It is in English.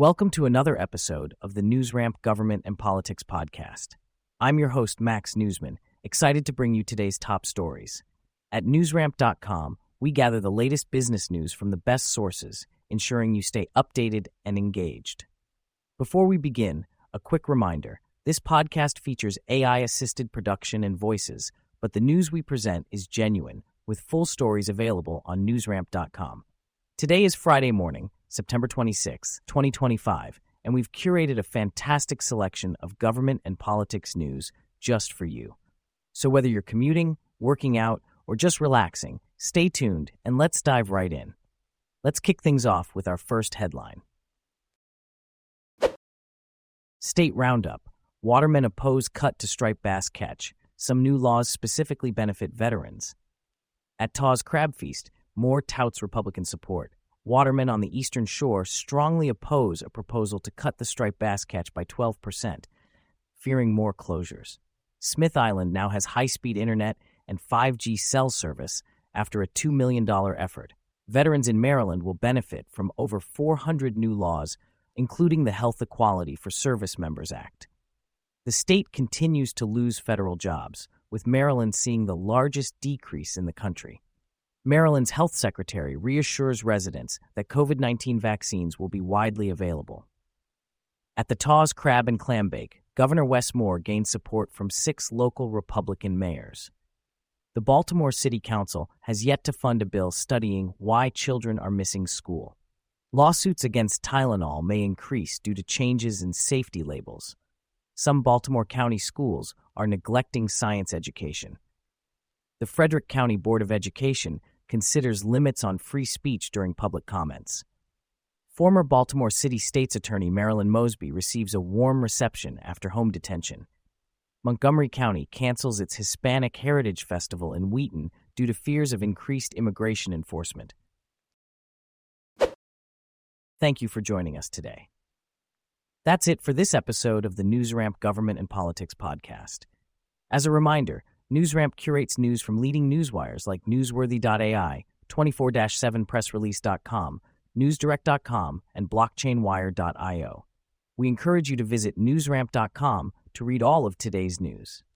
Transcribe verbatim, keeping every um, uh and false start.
Welcome to another episode of the NewsRamp Government and Politics Podcast. I'm your host, Max Newsman, excited to bring you today's top stories. At newsramp dot com, we gather the latest business news from the best sources, ensuring you stay updated and engaged. Before we begin, a quick reminder. This podcast features A I-assisted production and voices, but the news we present is genuine, with full stories available on newsramp dot com. Today is Friday morning, September twenty-sixth, twenty twenty-five, and we've curated a fantastic selection of government and politics news just for you. So whether you're commuting, working out, or just relaxing, stay tuned and let's dive right in. Let's kick things off with our first headline. State Roundup. Watermen oppose cut to striped bass catch. Some new laws specifically benefit veterans. At Taw's Crab Feast, Moore touts Republican support. Watermen on the Eastern Shore strongly oppose a proposal to cut the striped bass catch by twelve percent, fearing more closures. Smith Island now has high-speed internet and five G cell service after a two million dollars effort. Veterans in Maryland will benefit from over four hundred new laws, including the Health Equality for Service Members Act. The state continues to lose federal jobs, with Maryland seeing the largest decrease in the country. Maryland's health secretary reassures residents that COVID nineteen vaccines will be widely available. At the Taw's Crab and Clam Bake, Governor Wes Moore gained support from six local Republican mayors. The Baltimore City Council has yet to fund a bill studying why children are missing school. Lawsuits against Tylenol may increase due to changes in safety labels. Some Baltimore County schools are neglecting science education. The Frederick County Board of Education considers limits on free speech during public comments. Former Baltimore City State's Attorney Marilyn Mosby receives a warm reception after home detention. Montgomery County cancels its Hispanic Heritage Festival in Wheaton due to fears of increased immigration enforcement. Thank you for joining us today. That's it for this episode of the NewsRamp Government and Politics Podcast. As a reminder, NewsRamp curates news from leading newswires like newsworthy dot A I, twenty-four seven press release dot com, newsdirect dot com, and blockchain wire dot io. We encourage you to visit newsramp dot com to read all of today's news.